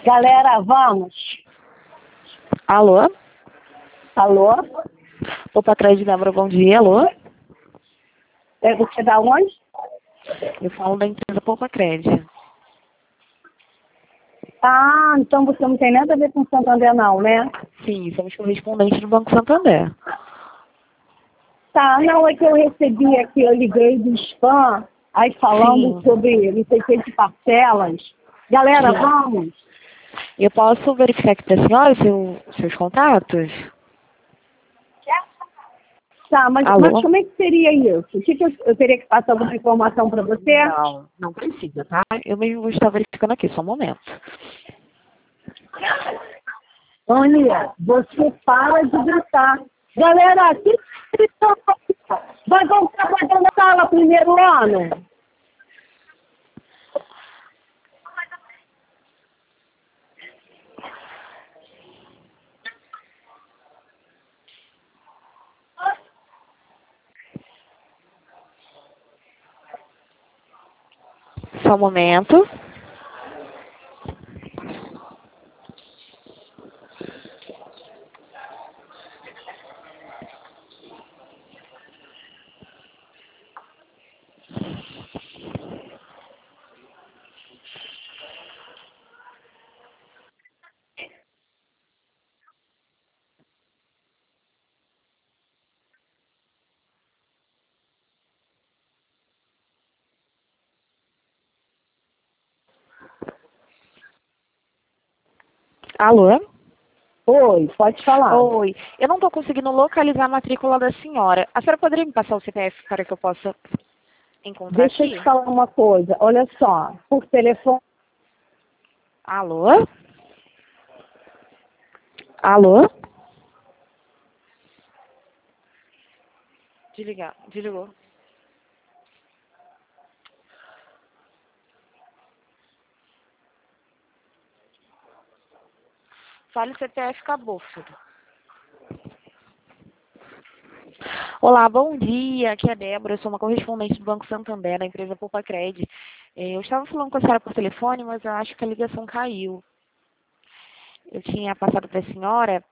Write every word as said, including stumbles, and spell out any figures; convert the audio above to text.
Galera, vamos. Alô? Alô? Opa, Crédito Débora, bom dia. Alô? É você da onde? Eu falo da empresa Poupa Crédito. Ah, então você não tem nada a ver com Santander não, né? Sim, somos correspondentes do Banco Santander. Tá, não, é que eu recebi aqui, eu liguei do spam, aí falando Sim. sobre não sei o que de parcelas. Galera, Sim. vamos. Eu posso verificar aqui para a senhora seu, seus contatos? Tá, mas, Alô? mas como é que seria isso? O que, que eu, eu teria que passar alguma informação para você? Não, não precisa, tá? Eu mesmo vou estar verificando aqui, só um momento. Tônia, você para de gritar. Galera, que gritou? Vai voltar para dentro da sala primeiro ano? Só um momento. Alô? Oi, pode falar. Oi, eu não estou conseguindo localizar a matrícula da senhora. A senhora poderia me passar o C P F para que eu possa encontrar Deixa eu aqui? te falar uma coisa. Olha só, por telefone. Alô? Alô? Desligar, desligou. Fale o C P F, acabou, filho. Olá, bom dia. Aqui é a Débora, eu sou uma correspondente do Banco Santander, da empresa Poupa Crédito. Eu estava falando com a senhora por telefone, mas eu acho que a ligação caiu. Eu tinha passado para a senhora